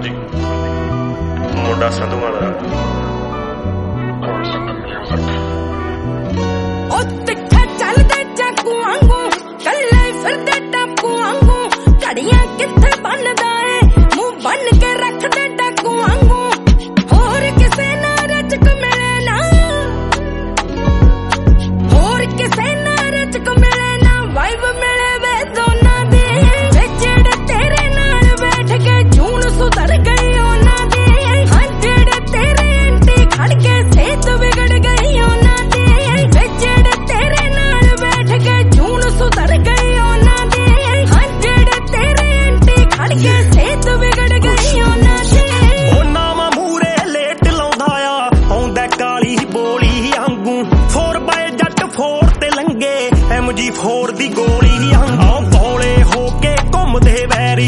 ਹਾਂਜੀ ਮੁੰਡਾ ਸੰਧੂਆਂ ਦਾ ਉਹ ਤਿੱਖੇ ਚੱਲਦੇ ਚਾਕੂ ਵਾਂਗੂ ਕੱਲੇ ਫਿਰਦੇ ਟਾਪੂ ਵਾਂਗੂ ਘੜੀਆਂ ਕਿੱਥੇ ਬਣਦਾ ਏ ਮੂੰਹ ਬੰਨ ਕੇ ਰੱਖਦੇ ਟਾਕੂ ਵਾਂਗੂ ਹੋਰ ਕਿਸੇ ਨਾਲ ਰਚਕ ਮਿਲੇ ਨਾ ਹੋਰ ਕਿਸੇ ਨਾਲ ਰਚਕ ਮਿਲੇ ਨਾ ਵਾਈਬ ਮਿਲੇ ਵੇ ਦੋਨਾਂ ਦੀ ਵੇ ਜਿਹੜੇ ਤੇਰੇ ਨਾਲ ਬੈਠ ਕੇ ਜੂਨ ਸੁਧਰ ਗਈ ਉਹਨਾਂ ਦੀ ਹਾਂ ਜਿਹੜੇ ਤੇਰੇ ਐਂਟੀ ਖੜ ਕੇ ਸਿਹਤ ਵਿਗੜ ਗਈ ਉਹਨਾਂ ਦੀ ਵੇ ਜਿਹੜੇ ਤੇਰੇ ਨਾਲ ਬੈਠ ਕੇ ਜੂਨ ਸੁਧਰ ਗਈ ਉਹਨਾਂ ਦੀ ਹਾਂ ਜਿਹੜੇ ਤੇਰੇ ਐਂਟੀ ਖੜ ਕੇ ਸਿਹਤ ਵਿਗੜ ਗਈ ਉਹਨਾਂ ਦੀ ਉਹ ਨਾਵਾਂ ਮੂਰੇ ਲੇਟ ਲਾਉਂਦਾ ਆ ਆਉਂਦਾ ਕਾਲੀ ਬੋਲੀ ਵਾਂਗੂ 4x ਜੱਟ 4 ਤੇ ਲੰਗੇ MG4 ਦੀ ਗੋਲੀ ਵਾਂਗੂ ਭੋਲੇ ਹੋ ਕੇ ਘੁੰਮਦੇ ਵੈਰੀ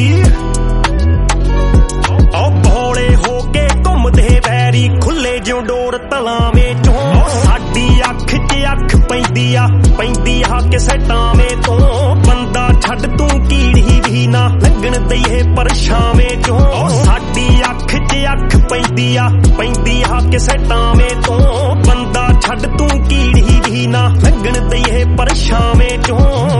ਭੋਲੇ ਹੋ ਕੇ ਘੁੰਮਦੇ ਵੈਰੀ ਖੁੱਲੇ ਜਿਉਂ ਡੋਰ ਤਲਾਵੇਂ ਚੋਂ ਸਾਡੀ ਅੱਖ 'ਚ ਅੱਖ ਪੈਂਦੀ ਆ ਕਿਸੇ ਟਾਵੇਂ ਤੋਂ ਬੰਦਾ ਛੱਡ ਤੂੰ ਕੀੜੀ ਵੀ ਨਾ ਲੱਗਣ ਦਈਏ ਪਰਛਾਵੇਂ ਚੋਂ ਸਾਡੀ ਅੱਖ 'ਚ ਅੱਖ ਪੈਂਦੀ ਆ ਕਿਸੇ ਟਾਵੇਂ ਤੋਂ ਬੰਦਾ ਛੱਡ ਤੂੰ ਕੀੜੀ ਵੀ ਨਾ ਲੱਗਣ ਦਈਏ ਪਰਛਾਵੇਂ ਚੋਂ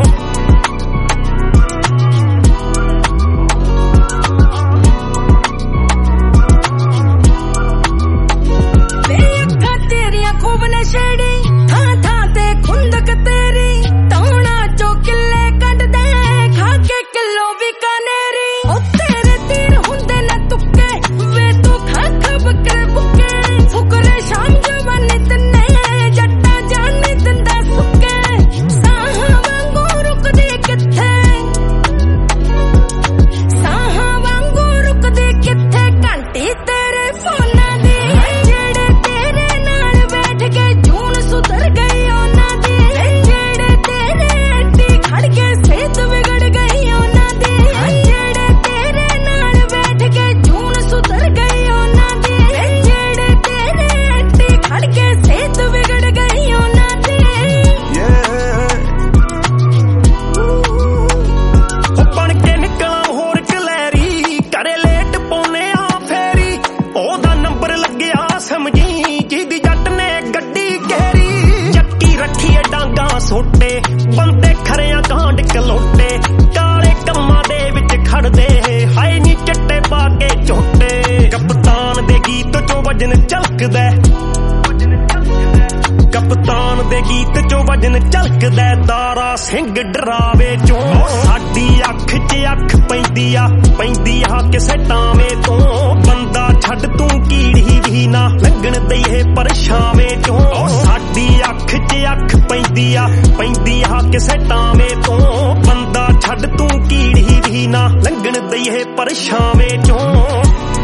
ਨਸ਼ੇੜੀ ਥਾਂ ਥਾਂ ਤੇ ਖੁੰਦਕ ਤੇਰੀ ਟੌਣਾ ਚੋਂ ਕਿੱਲੇ ਕੱਢਦੇ ਖਾ ਕੇ ਕਿਲੋ ਬਿਕਾਨੇਰੀ ਉਹ ਤੇਰੇ ਤੀਰ ਹੁੰਦੇ ਨਾ ਤੁੱਕੇ ਵੇ ਤੂੰ ਖਾ ਬੱਕਰੇ ਬੁੱਕੇ ਫੁਕਰੇ ਸ਼ਾਮ ਜਵਾਨੀ ਤੰਨੇ ਜੱਟਾਂ ਜਾਨੀ ਦਿੰਦਾ ਸੁੱਕੇ ਸਾਹਾਂ ਵਾਂਗੂ ਰੁਕਦੀ ਕਿੱਥੇ ਸਾਹਾਂ ਵਾਂਗੂ ਰੁਕਦੀ ਕਿੱਥੇ ਘੰਟੀ ਤੇਰੇ ਫੋਨਾਂ ਦੀ ਜਿਹੜੇ ਤੇਰੇ ਨਾਲ ਬੈਠ ਕੇ ਸੁਧਰ ਗਈ ਉਹਨਾਂ ਦੀ ਜਿਹੜੇ ਤੇਰੇ ਐਂਟੀ ਖੜ ਕੇ ਸਿਹਤ ਵਿਗੜ ਗਈ ਉਹਨਾਂ ਦੀ ਜਿਹੜੇ ਤੇਰੇ ਨਾਲ ਬੈਠ ਕੇ ਜੂਨ ਸੁਧਰ ਗਈ ਉਹਨਾਂ ਦੀ ਜਿਹੜੇ ਤੇਰੇ ਐਂਟੀ ਖੜ ਕੇ ਸਿਹਤ ਵਿਗੜ ਗਈ ਉਹਨਾਂ ਦੀ ਬਣ ਕੇ ਨਿਕਲਾਂ ਹੋਰ ਕਲੈਰੀ ਕਰੇ ਲੇਟ ਪਾਉਨੇ ਆ ਫੇਰੀ ਉਹਦਾ ਨੰਬਰ ਲੱਗਿਆ ਸਮਝੀ ਜਿਹਦੀ ਜੱਟ ਨੇ ਗੱਡੀ ਘੇਰੀ ਚੱਕੀ ਰੱਖੀਏ ਡਾਂਗਾ ਸੋਟੇ ਬੰਦੇ ਖਰਿਆਂ ਕਾਂਡ ਕਲੋਟੇ ਕਾਲੇ ਕੰਮਾਂ ਦੇ ਵਿੱਚ ਖੜਦੇ ਹਾਏ ਨੀ ਚੱਟੇ ਪਾ ਕੇ ਝੋਟੇ ਕਪਤਾਨ ਦੇ ਗੀਤ ਚੋਂ ਵਜਨ ਝਲਕਦਾ ਕਪਤਾਨ ਦੇ ਗੀਤ ਚੋਂ ਵਜਨ ਝਲਕਦਾ ਦਾਰਾ ਸਿੰਘ ਡਰਾਵੇ ਚੋਂ ਸਾਡੀ ਅੱਖ 'ਚ ਅੱਖ ਪੈਂਦੀ ਆ ਕਿਸੇ ਟਾਵੇਂ ਤੋਂ ਬੰਦਾ ਛੱਡ ਤੂੰ ਕੀੜੀ ਵੀ ਨਾ ਲੱਗਣ ਦਈਏ ਪਰਛਾਵੇਂ ਚੋਂ ਸਾਡੀ ਅੱਖ 'ਚ ਅੱਖ ਪੈਂਦੀ ਆ ਕਿਸੇ ਟਾਵੇਂ ਤੋਂ ਬੰਦਾ ਛੱਡ ਤੂੰ ਕੀੜੀ ਵੀ ਨਾ ਲੱਗਣ ਦਈਏ ਪਰਛਾਵੇਂ ਚੋਂ